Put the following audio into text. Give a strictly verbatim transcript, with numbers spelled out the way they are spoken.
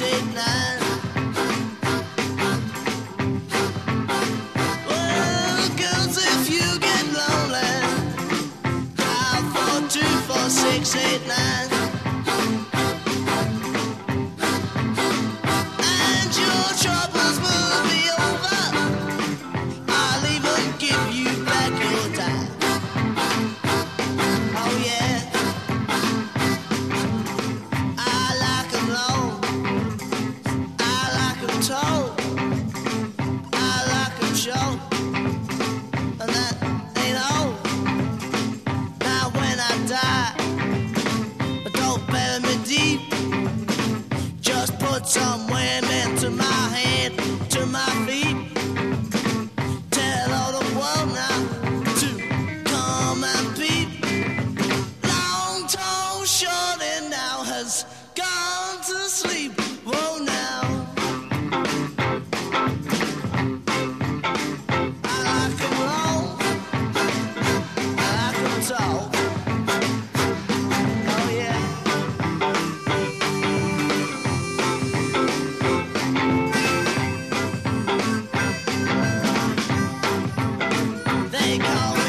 eight, nine. Well, girls, if you get lonely, dial four two four six eight nine. And your troubles will be over. I'll even give you back your time. Oh yeah, I like 'em long, I like 'em tall, I like 'em short, and that ain't all. Now when I die, don't bury me deep, just put some women to my head, to my feet. Tell all the world now to come and peep. Long tall shorty now has gone to sleep. Whoa now, I like 'em long, I like 'em tall. Oh yeah. They call